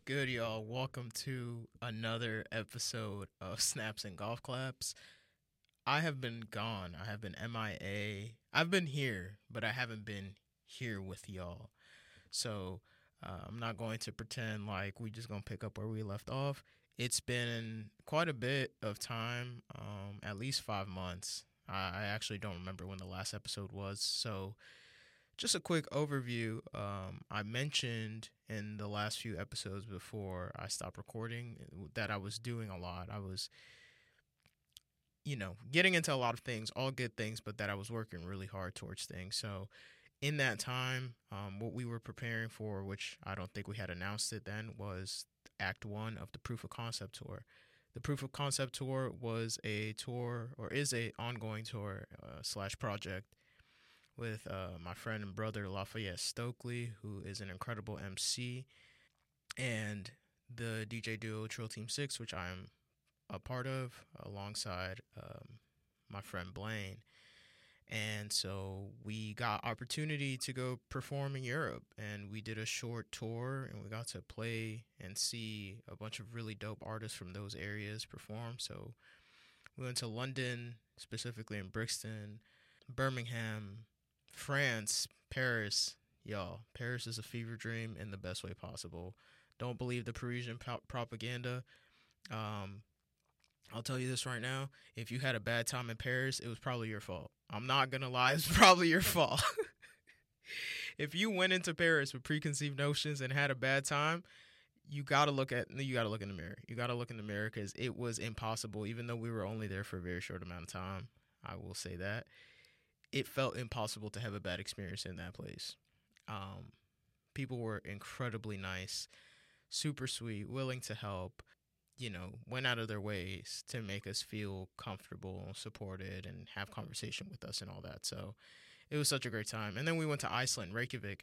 good, y'all? Welcome to another episode of Snaps and Golf Claps. I have been gone. I have been MIA. I've been here, but I haven't been here with y'all. So I'm not going to pretend like we just gonna pick up where we left off. It's been quite a bit of time, at least 5 months. I actually don't remember when the last episode was. So just a quick overview. I mentioned in the last few episodes before I stopped recording that I was doing a lot. I was, getting into a lot of things, all good things, but that I was working really hard towards things. So in that time, what we were preparing for, which I don't think we had announced it then, was Act 1 of the Proof of Concept Tour. The Proof of Concept Tour was a tour, or is a ongoing tour / project with my friend and brother Lafayette Stokely, who is an incredible MC, and the DJ duo Trill Team 6, which I am a part of, alongside my friend Blaine. And so we got opportunity to go perform in Europe, and we did a short tour, and we got to play and see a bunch of really dope artists from those areas perform. So we went to London, specifically in Brixton, Birmingham, France, Paris. Y'all, Paris is a fever dream in the best way possible. Don't believe the Parisian propaganda. I'll tell you this right now. If you had a bad time in Paris, it was probably your fault. I'm not going to lie. It's probably your fault. If you went into Paris with preconceived notions and had a bad time, you got to look in the mirror. You got to look in the mirror because it was impossible. Even though we were only there for a very short amount of time, I will say that. It felt impossible to have a bad experience in that place. People were incredibly nice, super sweet, willing to help, went out of their ways to make us feel comfortable, supported, and have conversation with us and all that. So it was such a great time. And then we went to Iceland, Reykjavik.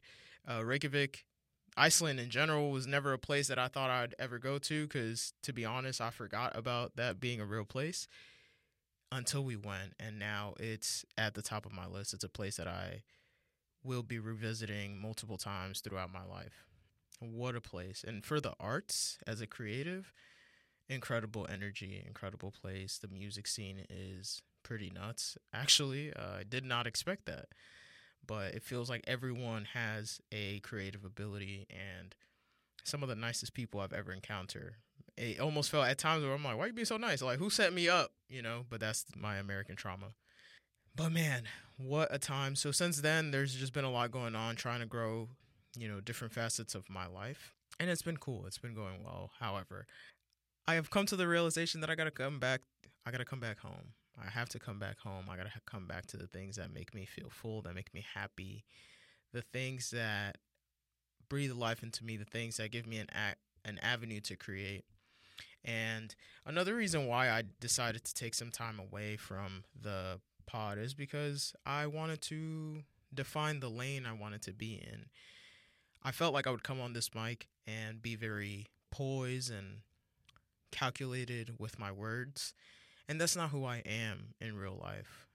Iceland in general was never a place that I thought I'd ever go to because, to be honest, I forgot about that being a real place until we went. And now it's at the top of my list. It's a place that I will be revisiting multiple times throughout my life. What a place. And for the arts, as a creative, incredible energy, incredible place. The music scene is pretty nuts. Actually, I did not expect that. But it feels like everyone has a creative ability and some of the nicest people I've ever encountered. It almost felt at times where I'm like, why are you being so nice? Like, who set me up? But that's my American trauma. But man, what a time. So since then, there's just been a lot going on, trying to grow, different facets of my life. And it's been cool. It's been going well. However, I have come to the realization that I got to come back. I got to come back home. I have to come back home. I got to come back to the things that make me feel full, that make me happy, the things that breathe life into me, the things that give me an avenue to create. And another reason why I decided to take some time away from the pod is because I wanted to define the lane I wanted to be in. I felt like I would come on this mic and be very poised and calculated with my words, and that's not who I am in real life.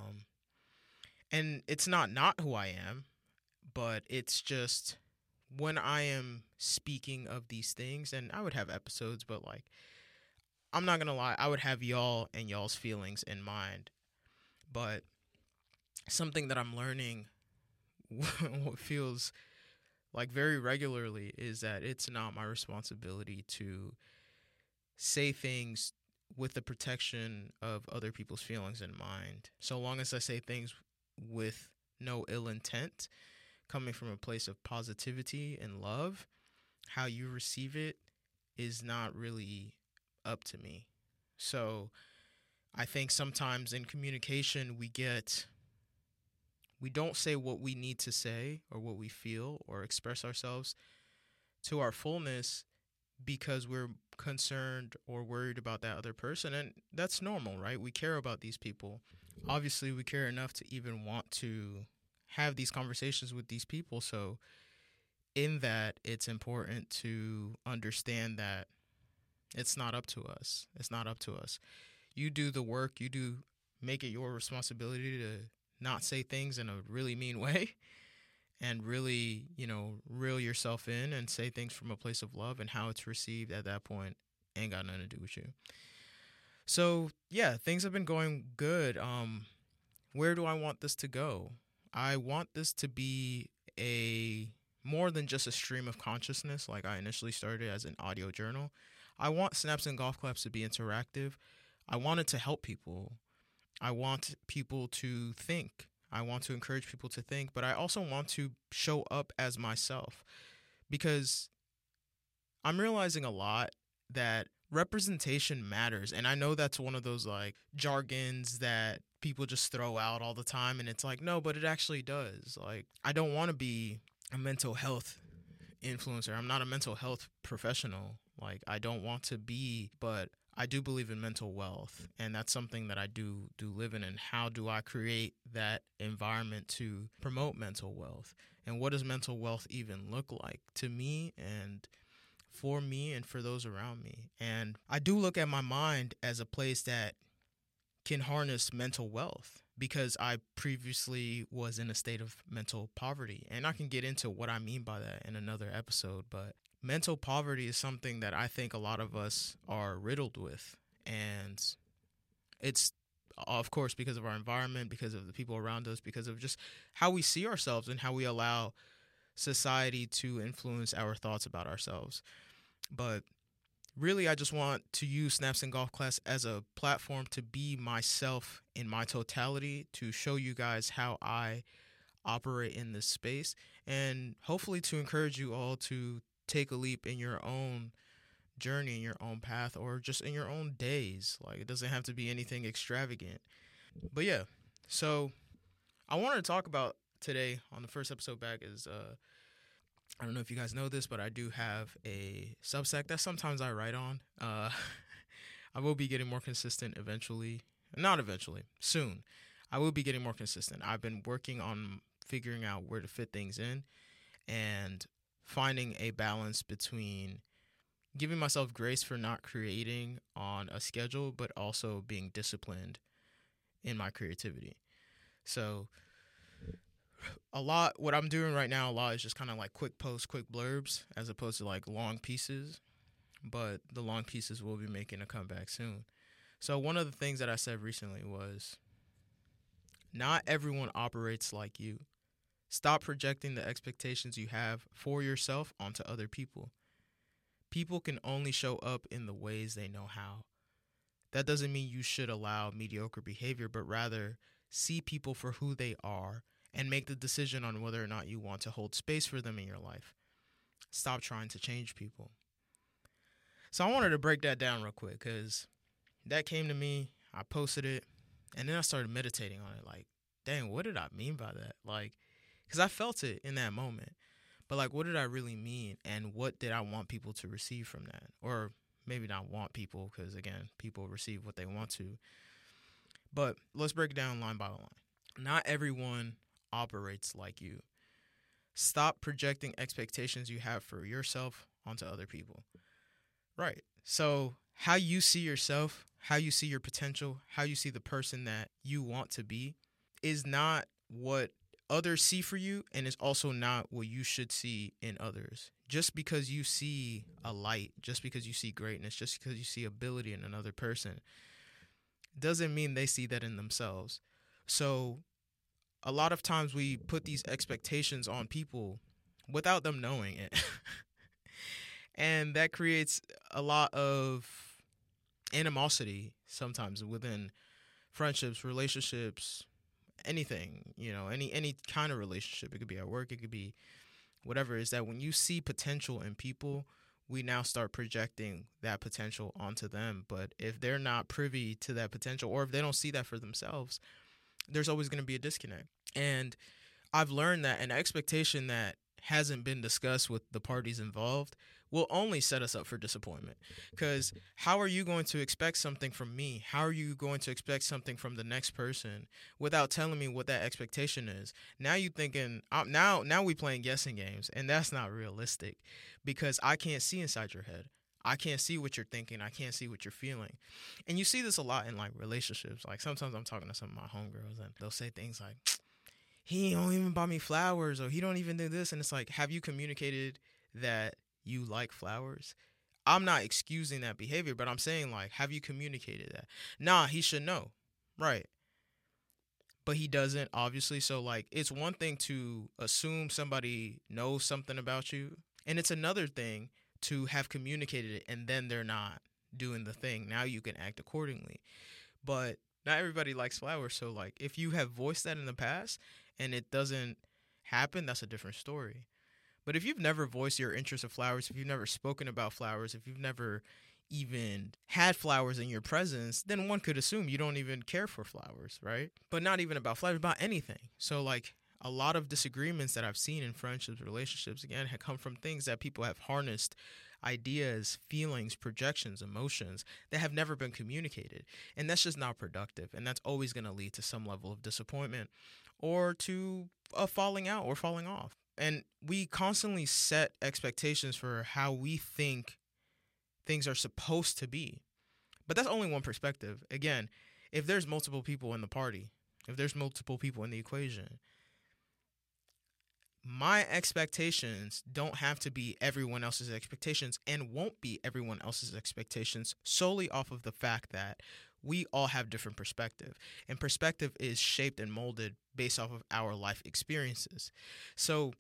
And it's not who I am, but it's just when I am speaking of these things, and I would have episodes, but like, I'm not gonna lie, I would have y'all and y'all's feelings in mind. But something that I'm learning what feels like very regularly is that it's not my responsibility to say things with the protection of other people's feelings in mind. So long as I say things with no ill intent, coming from a place of positivity and love, how you receive it is not really up to me. So I think sometimes in communication we don't say what we need to say or what we feel or express ourselves to our fullness because we're concerned or worried about that other person. And that's normal, right? We care about these people. Obviously, we care enough to even want to have these conversations with these people. So in that, it's important to understand that it's not up to us. It's not up to us. You do the work. Make it your responsibility to not say things in a really mean way. and really, reel yourself in and say things from a place of love, and how it's received at that point ain't got nothing to do with you. So, yeah, things have been going good. Where do I want this to go? I want this to be a more than just a stream of consciousness like I initially started as an audio journal. I want Snaps and Golf Claps to be interactive. I want it to help people. I want people to think. I want to encourage people to think, but I also want to show up as myself, because I'm realizing a lot that representation matters. And I know that's one of those like jargons that people just throw out all the time. And it's like, no, but it actually does. Like, I don't want to be a mental health influencer. I'm not a mental health professional. Like, I don't want to be, but I do believe in mental wealth, and that's something that I do live in. And how do I create that environment to promote mental wealth? And what does mental wealth even look like to me and for me and for those around me? And I do look at my mind as a place that can harness mental wealth, because I previously was in a state of mental poverty. And I can get into what I mean by that in another episode, but mental poverty is something that I think a lot of us are riddled with. And it's, of course, because of our environment, because of the people around us, because of just how we see ourselves and how we allow society to influence our thoughts about ourselves. But really, I just want to use Snaps and Golf Class as a platform to be myself in my totality, to show you guys how I operate in this space, and hopefully to encourage you all to take a leap in your own journey, in your own path, or just in your own days. Like, it doesn't have to be anything extravagant. But yeah, so I wanted to talk about today on the first episode back is, I don't know if you guys know this, but I do have a Substack that sometimes I write on. I will be getting more consistent eventually. Not eventually, soon. I will be getting more consistent. I've been working on figuring out where to fit things in and finding a balance between giving myself grace for not creating on a schedule, but also being disciplined in my creativity. So what I'm doing right now a lot is just kind of like quick posts, quick blurbs, as opposed to like long pieces. But the long pieces will be making a comeback soon. So one of the things that I said recently was, not everyone operates like you. Stop projecting the expectations you have for yourself onto other people. People can only show up in the ways they know how. That doesn't mean you should allow mediocre behavior, but rather see people for who they are and make the decision on whether or not you want to hold space for them in your life. Stop trying to change people. So I wanted to break that down real quick, because that came to me, I posted it, and then I started meditating on it. Like, dang, what did I mean by that? Like, because I felt it in that moment. But like, what did I really mean? And what did I want people to receive from that? Or maybe not want people, because again, people receive what they want to. But let's break it down line by line. Not everyone operates like you. Stop projecting expectations you have for yourself onto other people. Right. So how you see yourself, how you see your potential, how you see the person that you want to be is not what others see for you, and is also not what you should see in others. Just because you see a light, just because you see greatness, just because you see ability in another person, doesn't mean they see that in themselves. So a lot of times we put these expectations on people without them knowing it. And that creates a lot of animosity sometimes within friendships, relationships, anything, any kind of relationship. It could be at work, it could be whatever. Is that when you see potential in people, we now start projecting that potential onto them. But if they're not privy to that potential, or if they don't see that for themselves, there's always going to be a disconnect. And I've learned that an expectation that hasn't been discussed with the parties involved will only set us up for disappointment. Because how are you going to expect something from me? How are you going to expect something from the next person without telling me what that expectation is? Now you thinking, now we playing guessing games, and that's not realistic, because I can't see inside your head. I can't see what you're thinking. I can't see what you're feeling. And you see this a lot in like relationships. Like sometimes I'm talking to some of my homegirls and they'll say things like, he don't even buy me flowers, or he don't even do this. And it's like, have you communicated that you like flowers? I'm not excusing that behavior, but I'm saying, like, have you communicated that? Nah, he should know. Right. But he doesn't, obviously. So, like, it's one thing to assume somebody knows something about you, and it's another thing to have communicated it and then they're not doing the thing. Now you can act accordingly. But not everybody likes flowers. So, like, if you have voiced that in the past and it doesn't happen, that's a different story. But if you've never voiced your interest of flowers, if you've never spoken about flowers, if you've never even had flowers in your presence, then one could assume you don't even care for flowers, right? But not even about flowers, about anything. So, like, a lot of disagreements that I've seen in friendships, relationships, again, have come from things that people have harnessed ideas, feelings, projections, emotions that have never been communicated. And that's just not productive. And that's always going to lead to some level of disappointment or to a falling out or falling off. And we constantly set expectations for how we think things are supposed to be. But that's only one perspective. Again, if there's multiple people in the party, if there's multiple people in the equation, my expectations don't have to be everyone else's expectations and won't be everyone else's expectations solely off of the fact that we all have different perspective, and perspective is shaped and molded based off of our life experiences. So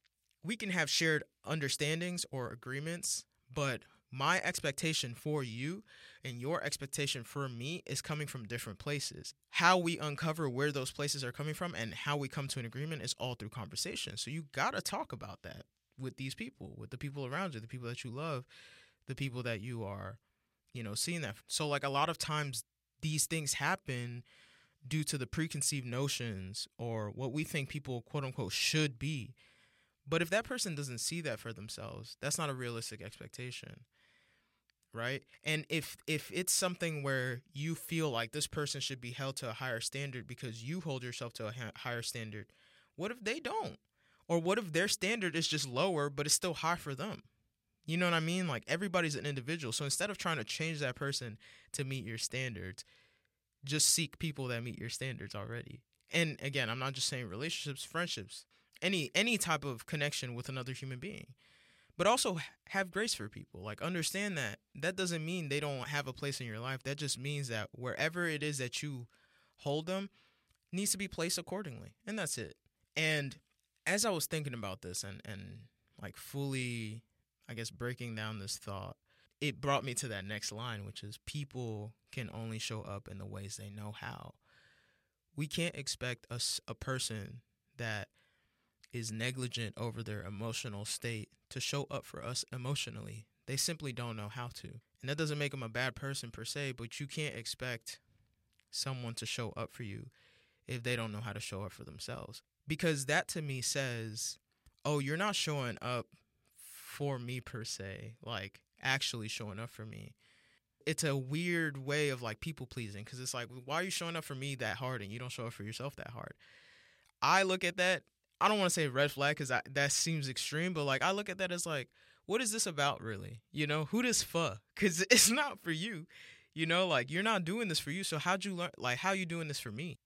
we can have shared understandings or agreements, but my expectation for you and your expectation for me is coming from different places. How we uncover where those places are coming from and how we come to an agreement is all through conversation. So you got to talk about that with these people, with the people around you, the people that you love, the people that you are, seeing that. So, like, a lot of times these things happen due to the preconceived notions or what we think people, quote unquote, should be. But if that person doesn't see that for themselves, that's not a realistic expectation, right? And if it's something where you feel like this person should be held to a higher standard because you hold yourself to a higher standard, what if they don't? Or what if their standard is just lower, but it's still high for them? You know what I mean? Like, everybody's an individual. So instead of trying to change that person to meet your standards, just seek people that meet your standards already. And again, I'm not just saying relationships, friendships, any type of connection with another human being. But also have grace for people. Like, understand that doesn't mean they don't have a place in your life. That just means that wherever it is that you hold them needs to be placed accordingly. And that's it. And as I was thinking about this and like fully, I guess, breaking down this thought, it brought me to that next line, which is people can only show up in the ways they know how. We can't expect a person that is negligent over their emotional state to show up for us emotionally. They simply don't know how to. And that doesn't make them a bad person per se, but you can't expect someone to show up for you if they don't know how to show up for themselves. Because that to me says, oh, you're not showing up for me per se, like actually showing up for me. It's a weird way of like people pleasing, because it's like, why are you showing up for me that hard and you don't show up for yourself that hard? I look at that, I don't want to say red flag because that seems extreme, but like I look at that as like, what is this about really? Who this for? Because it's not for you. Like, you're not doing this for you. So how'd you learn? Like, how you doing this for me?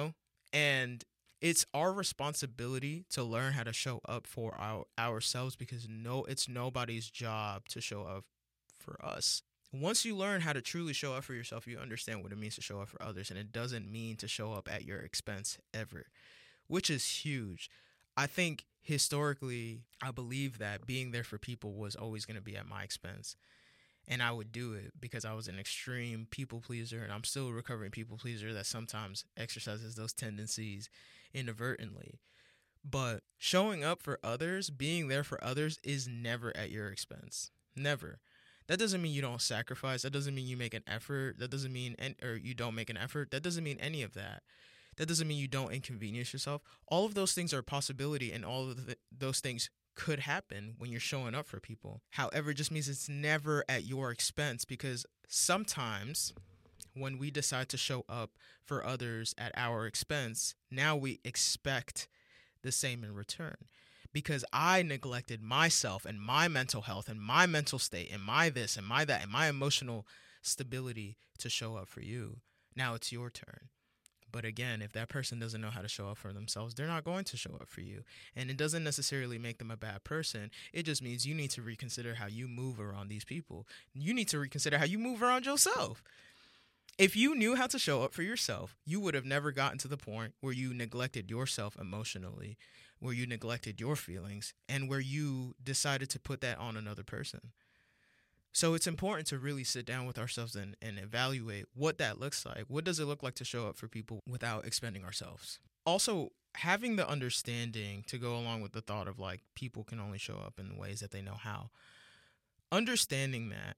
And it's our responsibility to learn how to show up for ourselves, because it's nobody's job to show up for us. Once you learn how to truly show up for yourself, you understand what it means to show up for others. And it doesn't mean to show up at your expense ever, which is huge. I think historically, I believe that being there for people was always going to be at my expense. And I would do it because I was an extreme people pleaser, and I'm still a recovering people pleaser that sometimes exercises those tendencies inadvertently. But showing up for others, being there for others, is never at your expense. Never. That doesn't mean you don't sacrifice. That doesn't mean you make an effort. That doesn't mean, or you don't make an effort. That doesn't mean any of that. That doesn't mean you don't inconvenience yourself. All of those things are a possibility, and all of those things could happen when you're showing up for people. However, it just means it's never at your expense, because sometimes when we decide to show up for others at our expense, now we expect the same in return. Because I neglected myself and my mental health and my mental state and my this and my that and my emotional stability to show up for you. Now it's your turn. But again, if that person doesn't know how to show up for themselves, they're not going to show up for you. And it doesn't necessarily make them a bad person. It just means you need to reconsider how you move around these people. You need to reconsider how you move around yourself. If you knew how to show up for yourself, you would have never gotten to the point where you neglected yourself emotionally, where you neglected your feelings, and where you decided to put that on another person. So it's important to really sit down with ourselves and evaluate what that looks like. What does it look like to show up for people without expending ourselves? Also, having the understanding to go along with the thought of like people can only show up in the ways that they know how. Understanding that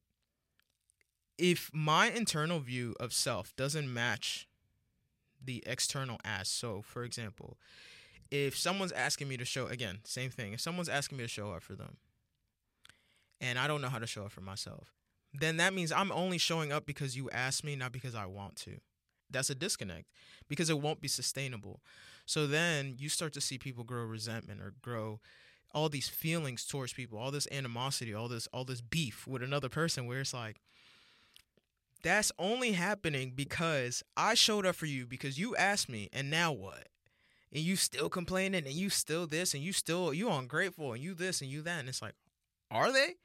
if my internal view of self doesn't match the external ask, so for example, if someone's asking me to show, again, same thing, if someone's asking me to show up for them and I don't know how to show up for myself, then that means I'm only showing up because you asked me, not because I want to. That's a disconnect because it won't be sustainable. So then you start to see people grow resentment or grow all these feelings towards people, all this animosity, all this beef with another person where it's like, that's only happening because I showed up for you because you asked me, and now what? And you still complaining, and you still this, and you ungrateful, and you this, and you that. And it's like, are they?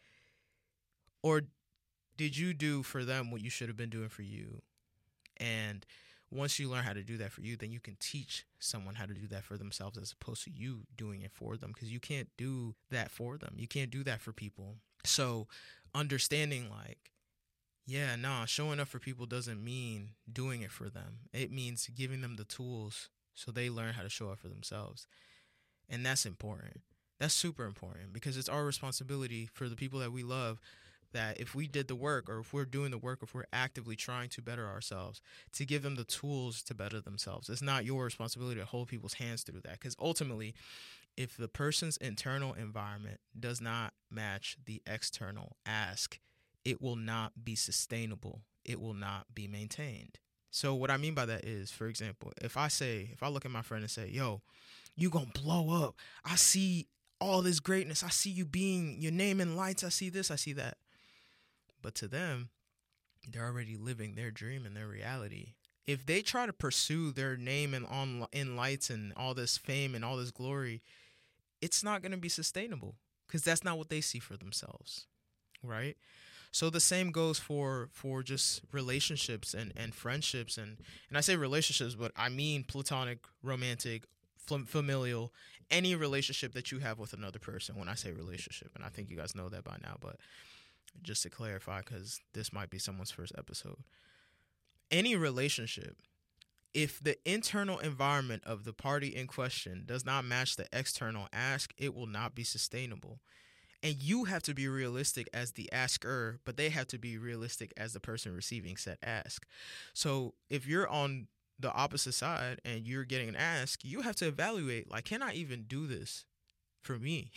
Or did you do for them what you should have been doing for you? And once you learn how to do that for you, then you can teach someone how to do that for themselves as opposed to you doing it for them, because you can't do that for them. You can't do that for people. So understanding like, yeah, nah, showing up for people doesn't mean doing it for them. It means giving them the tools so they learn how to show up for themselves. And that's important. That's super important because it's our responsibility for the people that we love that if we did the work or if we're doing the work, if we're actively trying to better ourselves, to give them the tools to better themselves. It's not your responsibility to hold people's hands through that because ultimately, if the person's internal environment does not match the external ask, it will not be sustainable. It will not be maintained. So what I mean by that is, for example, if I look at my friend and say, yo, you gonna blow up. I see all this greatness. I see you being your name in lights. I see this, I see that. But to them, they're already living their dream and their reality. If they try to pursue their name in lights and all this fame and all this glory, it's not going to be sustainable because that's not what they see for themselves, right? So the same goes for just relationships and friendships. And I say relationships, but I mean platonic, romantic, familial, any relationship that you have with another person when I say relationship. And I think you guys know that by now, but just to clarify, because this might be someone's first episode. Any relationship, if the internal environment of the party in question does not match the external ask, it will not be sustainable. And you have to be realistic as the asker, but they have to be realistic as the person receiving said ask. So if you're on the opposite side and you're getting an ask, you have to evaluate, like, can I even do this for me?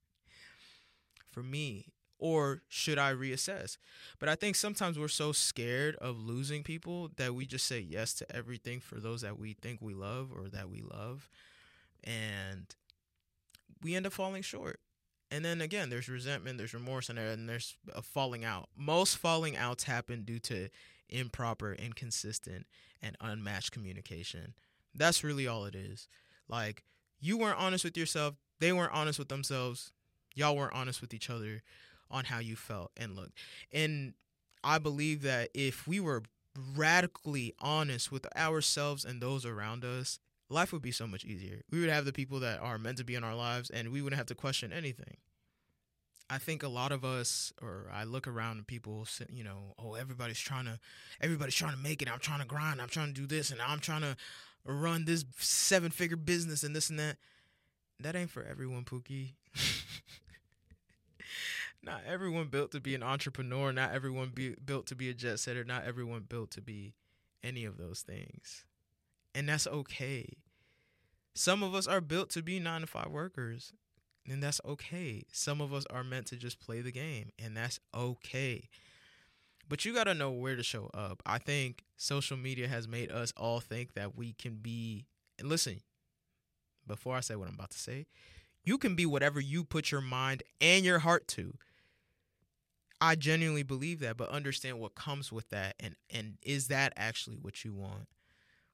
For me? Or should I reassess? But I think sometimes we're so scared of losing people that we just say yes to everything for those that we think we love or that we love. And we end up falling short. And then again, there's resentment, there's remorse, and there's a falling out. Most falling outs happen due to improper, inconsistent, and unmatched communication. That's really all it is. Like, you weren't honest with yourself. They weren't honest with themselves. Y'all weren't honest with each other on how you felt and looked. And I believe that if we were radically honest with ourselves and those around us, life would be so much easier. We would have the people that are meant to be in our lives and we wouldn't have to question anything. I think a lot of us, or I look around and people, you know, oh, everybody's trying to make it. I'm trying to grind. I'm trying to do this, and I'm trying to run this 7-figure business and this and that. That ain't for everyone, Pookie. Not everyone built to be an entrepreneur. Not everyone built to be a jet setter. Not everyone built to be any of those things. And that's okay. Some of us are built to be 9-to-5 workers. And that's okay. Some of us are meant to just play the game, and that's okay. But you got to know where to show up. I think social media has made us all think that we can be, and listen, before I say what I'm about to say, you can be whatever you put your mind and your heart to. I genuinely believe that, but understand what comes with that, and is that actually what you want?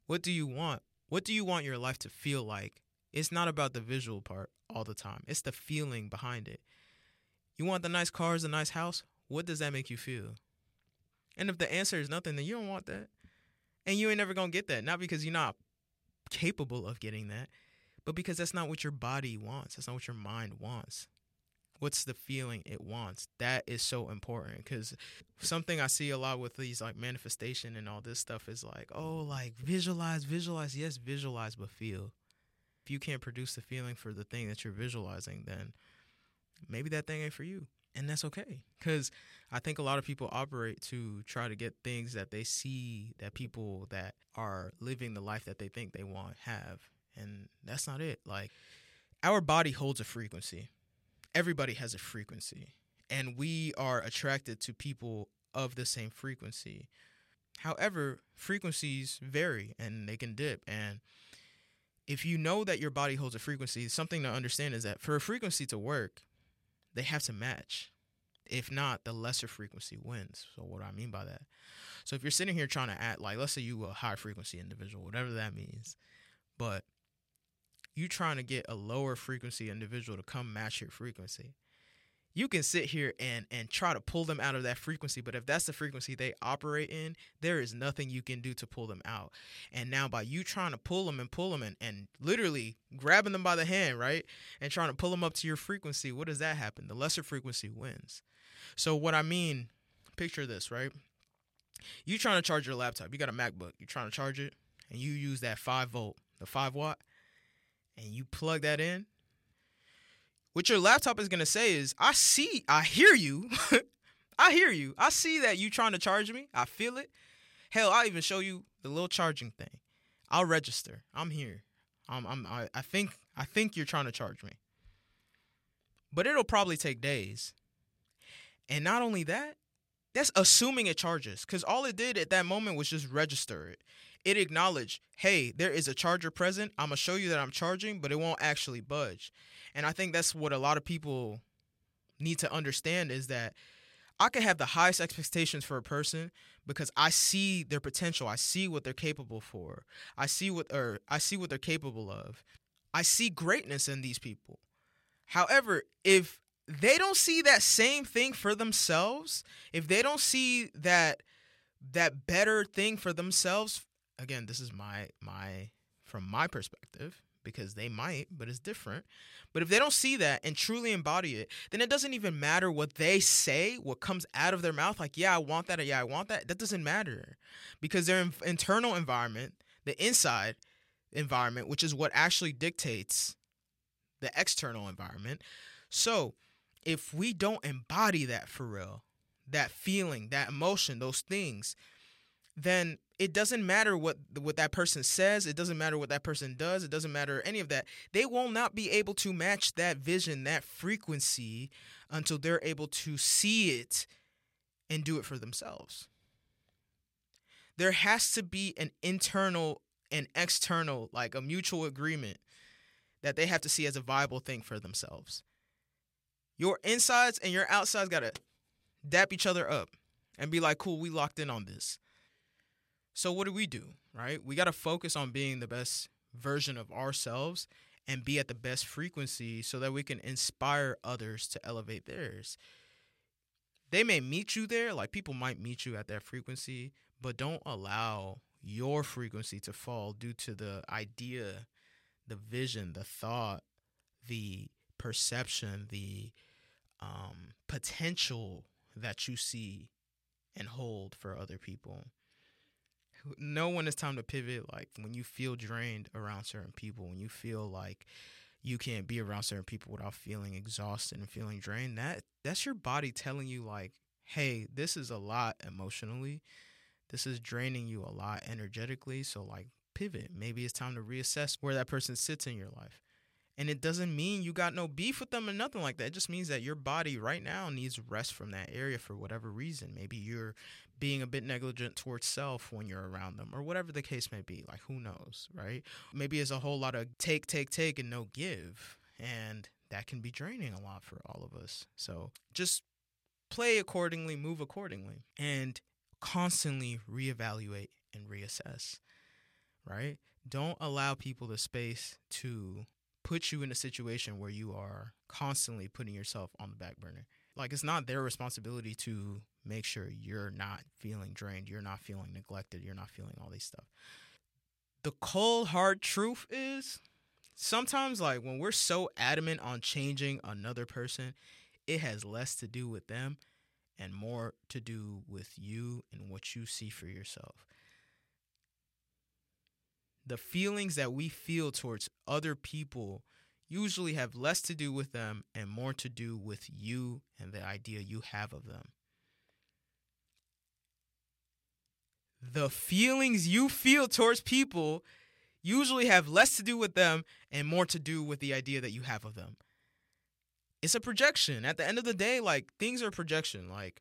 What do you want? What do you want your life to feel like? It's not about the visual part all the time. It's the feeling behind it. You want the nice cars, the nice house? What does that make you feel? And if the answer is nothing, then you don't want that. And you ain't never going to get that. Not because you're not capable of getting that, but because that's not what your body wants. That's not what your mind wants. What's the feeling it wants? That is so important, because something I see a lot with these like manifestation and all this stuff is like, oh, like visualize. Yes, visualize, but feel. If you can't produce the feeling for the thing that you're visualizing, then maybe that thing ain't for you. And that's okay, because I think a lot of people operate to try to get things that they see that people that are living the life that they think they want have. And that's not it. Like, our body holds a frequency. Everybody has a frequency, and we are attracted to people of the same frequency. However, frequencies vary and they can dip. And if you know that your body holds a frequency, something to understand is that for a frequency to work, they have to match. If not, the lesser frequency wins. So what do I mean by that? So if you're sitting here trying to act like, let's say you a high frequency individual, whatever that means, but you trying to get a lower frequency individual to come match your frequency, you can sit here and try to pull them out of that frequency. But if that's the frequency they operate in, there is nothing you can do to pull them out. And now by you trying to pull them and literally grabbing them by the hand, right, and trying to pull them up to your frequency, what does that happen? The lesser frequency wins. So what I mean, picture this, right? You trying to charge your laptop. You got a MacBook. You're trying to charge it, and you use that 5 volt, the 5 watt, and you plug that in. What your laptop is going to say is, I hear you. I hear you. I see that you trying to charge me. I feel it. Hell, I'll even show you the little charging thing. I'll register. I'm here. I think you're trying to charge me. But it'll probably take days. And not only that, that's assuming it charges, because all it did at that moment was just register it. It acknowledged, hey, there is a charger present. I'm going to show you that I'm charging, but it won't actually budge. And I think that's what a lot of people need to understand, is that I can have the highest expectations for a person because I see their potential. I see what they're capable for. I see what they're capable of. I see greatness in these people. However, if they don't see that same thing for themselves, if they don't see that better thing for themselves, again, this is from my perspective, because they might, but it's different. But if they don't see that and truly embody it, then it doesn't even matter what they say, what comes out of their mouth, like, yeah, I want that, or yeah, I want that. That doesn't matter, because their internal environment, the inside environment, which is what actually dictates the external environment. So if we don't embody that for real, that feeling, that emotion, those things, then it doesn't matter what that person says. It doesn't matter what that person does. It doesn't matter any of that. They will not be able to match that vision, that frequency, until they're able to see it and do it for themselves. There has to be an internal and external, like a mutual agreement that they have to see as a viable thing for themselves. Your insides and your outsides got to dap each other up and be like, cool, we locked in on this. So what do? Right? We got to focus on being the best version of ourselves and be at the best frequency so that we can inspire others to elevate theirs. They may meet you there, like people might meet you at that frequency, but don't allow your frequency to fall due to the idea, the vision, the thought, the perception, the potential that you see and hold for other people. Know when it's time to pivot, like when you feel drained around certain people, when you feel like you can't be around certain people without feeling exhausted and feeling drained, that's your body telling you like, hey, this is a lot emotionally. This is draining you a lot energetically. So like pivot. Maybe it's time to reassess where that person sits in your life. And it doesn't mean you got no beef with them or nothing like that. It just means that your body right now needs rest from that area for whatever reason. Maybe you're being a bit negligent towards self when you're around them, or whatever the case may be. Like, who knows, right? Maybe it's a whole lot of take, and no give. And that can be draining a lot for all of us. So just play accordingly, move accordingly, and constantly reevaluate and reassess, right? Don't allow people the space to put you in a situation where you are constantly putting yourself on the back burner. Like, it's not their responsibility to make sure you're not feeling drained, you're not feeling neglected, you're not feeling all these stuff. The cold, hard truth is sometimes, like, when we're so adamant on changing another person, it has less to do with them and more to do with you and what you see for yourself. The feelings that we feel towards other people usually have less to do with them and more to do with you and the idea you have of them. The feelings you feel towards people usually have less to do with them and more to do with the idea that you have of them. It's a projection. At the end of the day, like, things are projection. Like,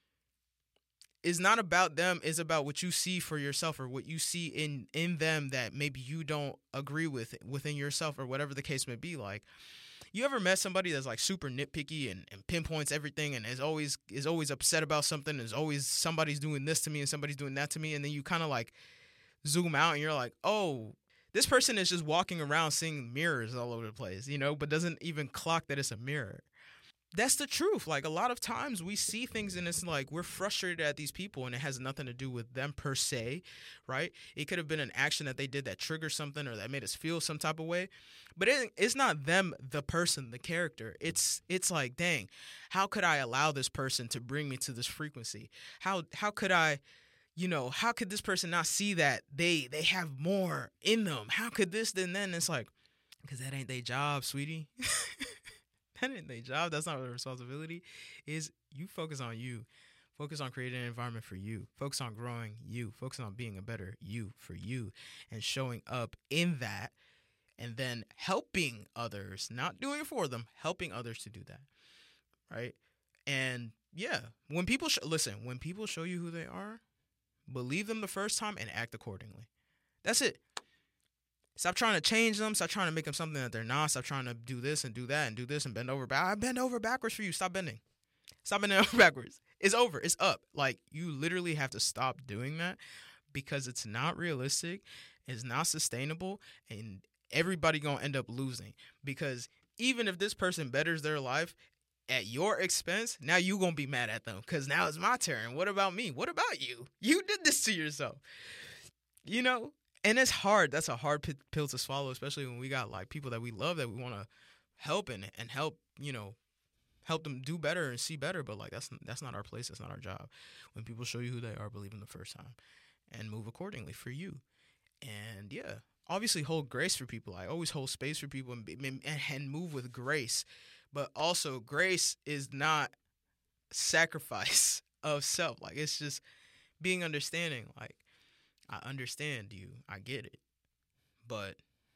it's not about them, it's about what you see for yourself or what you see in them that maybe you don't agree with within yourself or whatever the case may be. Like, you ever met somebody that's like super nitpicky and pinpoints everything and is always upset about something, is always somebody's doing this to me and somebody's doing that to me, and then you kind of like zoom out and you're like, oh, this person is just walking around seeing mirrors all over the place, but doesn't even clock that it's a mirror. That's the truth. Like, a lot of times we see things and it's like we're frustrated at these people and it has nothing to do with them per se, right? It could have been an action that they did that triggered something or that made us feel some type of way. But it's not them, the person, the character. It's like, dang, how could I allow this person to bring me to this frequency? How could I, how could this person not see that they have more in them? How could this, then it's like, because that ain't their job, sweetie. That ain't their job. That's not their responsibility. Is you focus on you. Focus on creating an environment for you. Focus on growing you. Focus on being a better you for you and showing up in that and then helping others, not doing it for them, helping others to do that, right? And yeah, when people when people show you who they are, believe them the first time and act accordingly. That's it. Stop trying to change them. Stop trying to make them something that they're not. Stop trying to do this and do that and do this and bend over. I bend over backwards for you. Stop bending. Stop bending over backwards. It's over. It's up. Like, you literally have to stop doing that because it's not realistic. It's not sustainable. And everybody going to end up losing. Because even if this person betters their life at your expense, now you going to be mad at them because now it's my turn. What about me? What about you? You did this to yourself. And it's hard. That's a hard pill to swallow, especially when we got like people that we love that we want to help and help, help them do better and see better. But like, that's not our place. That's not our job. When people show you who they are, believe them the first time and move accordingly for you. And yeah, obviously hold grace for people. I always hold space for people and move with grace. But also, grace is not sacrifice of self. Like, it's just being understanding. Like, I understand you. I get it. But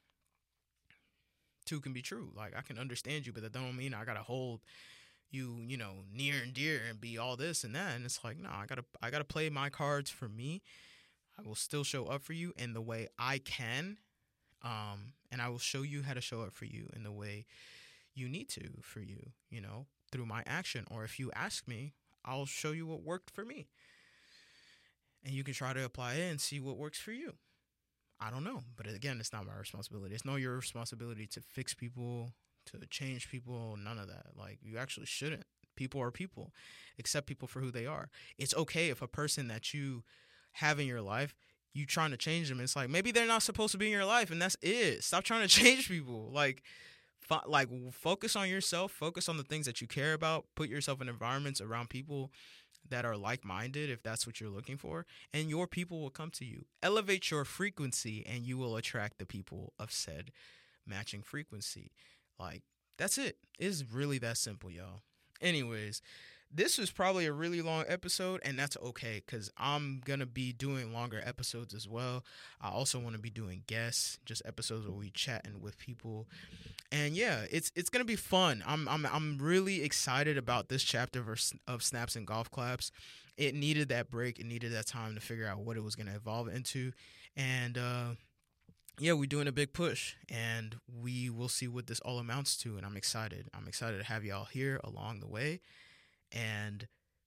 two can be true. Like, I can understand you, but that don't mean I got to hold you, near and dear and be all this and that. And it's like, no, I gotta play my cards for me. I will still show up for you in the way I can. And I will show you how to show up for you in the way you need to for you, through my action. Or if you ask me, I'll show you what worked for me. And you can try to apply it and see what works for you. I don't know. But again, it's not my responsibility. It's not your responsibility to fix people, to change people, none of that. Like, you actually shouldn't. People are people. Accept people for who they are. It's okay if a person that you have in your life, you trying to change them. It's like, maybe they're not supposed to be in your life, and that's it. Stop trying to change people. Like, focus on yourself. Focus on the things that you care about. Put yourself in environments around people that are like-minded, if that's what you're looking for, and your people will come to you. Elevate your frequency and you will attract the people of said matching frequency. Like, that's it. It's really that simple, y'all. Anyways, this was probably a really long episode, and that's okay because I'm going to be doing longer episodes as well. I also want to be doing guests, just episodes where we chatting with people. And yeah, it's going to be fun. I'm really excited about this chapter of Snaps and Golf Claps. It needed that break. It needed that time to figure out what it was going to evolve into. And yeah, we're doing a big push, and we will see what this all amounts to. And I'm excited. I'm excited to have y'all here along the way. And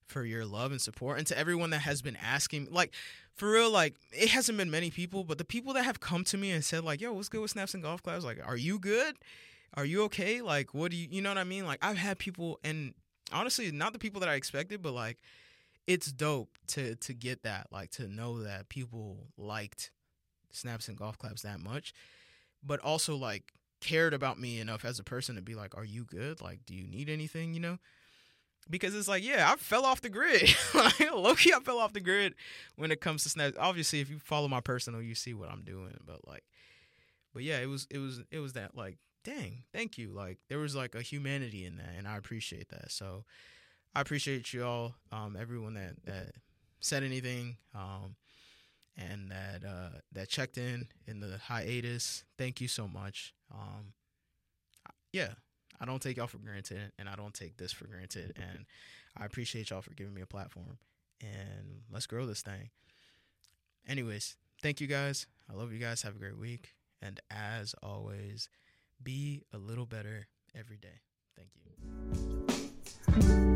for your love and support, and to everyone that has been asking, like, for real, like, it hasn't been many people, but the people that have come to me and said, like, yo, what's good with Snaps and Golf Claps? Like, are you good? Are you okay? Like, what do you know what I mean? Like, I've had people, and honestly, not the people that I expected, but like, it's dope to get that, like, to know that people liked Snaps and Golf Claps that much, but also like cared about me enough as a person to be like, are you good? Like, do you need anything, you know? Because it's like, yeah, I fell off the grid. Like, low-key, I fell off the grid when it comes to Snaps. Obviously, if you follow my personal, you see what I'm doing. But yeah, it was that, like, dang, thank you. Like, there was like a humanity in that, and I appreciate that. So I appreciate you all, everyone that said anything, and that checked in the hiatus. Thank you so much. Yeah. I don't take y'all for granted, and I don't take this for granted, and I appreciate y'all for giving me a platform, and let's grow this thing. Anyways, thank you guys. I love you guys. Have a great week, and as always, be a little better every day. Thank you.